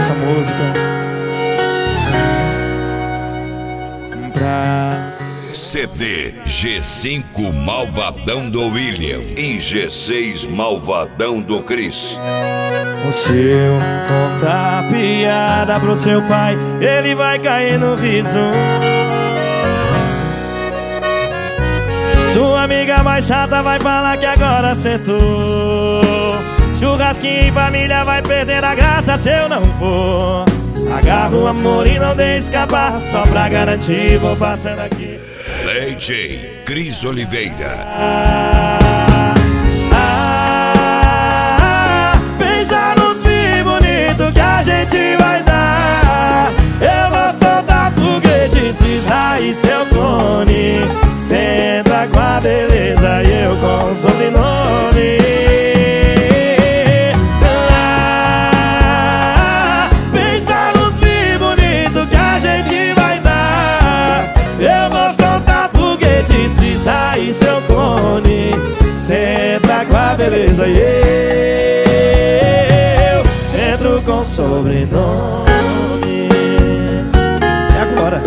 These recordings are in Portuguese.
essa música pra CD G5 Malvadão do William e G6 Malvadão do Chris. Se eu contar piada pro seu pai, ele vai cair no riso. Sua amiga mais chata vai falar que agora acertou. Churrasquinho em família vai perder a graça se eu não for. Agarra o amor e não deixe escapar, só pra garantir vou passando aqui. DJ Cris Oliveira. Pensa nos filhos bonitos que a gente vai dar. Eu vou soltar foguete, cisar e seu clone. Cê entra com a beleza e eu com o sobrenome. Pensa nos filhos bonitos que a gente vai dar. Eu vou soltar foguete, cisar e seu clone. Cê entra com a beleza e eu entro com sobrenome. É agora.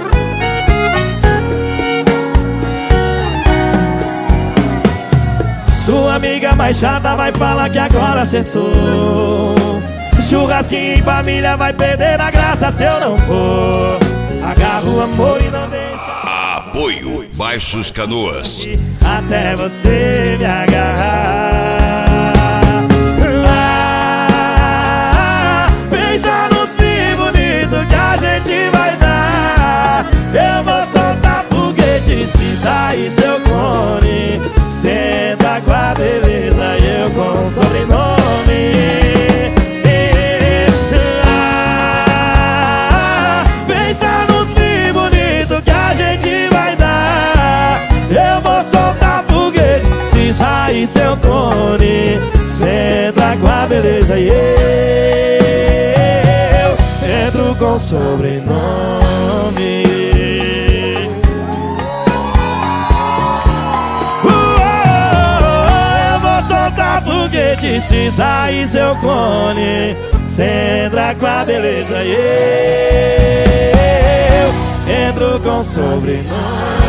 Sua amiga mais chata vai falar que agora acertou. Churrasquinho em família vai perder a graça se eu não for. Agarra o amor e não deixa. Apoio Baixos Canoas. Até você me agarrar. Pensa nos filhos bonitos que a gente vai dar. Eu vou soltar foguete, cisar e seu clone. Senta com a beleza e eu com o sobrenome. Pensa nos filhos bonitos que a gente vai dar. Eu vou soltar foguete, cisar e seu clone. Senta com a beleza e eu entro com sobrenome. Soltar foguete, cisar e seu clone. Cê entra com a beleza e eu entro com sobrenome.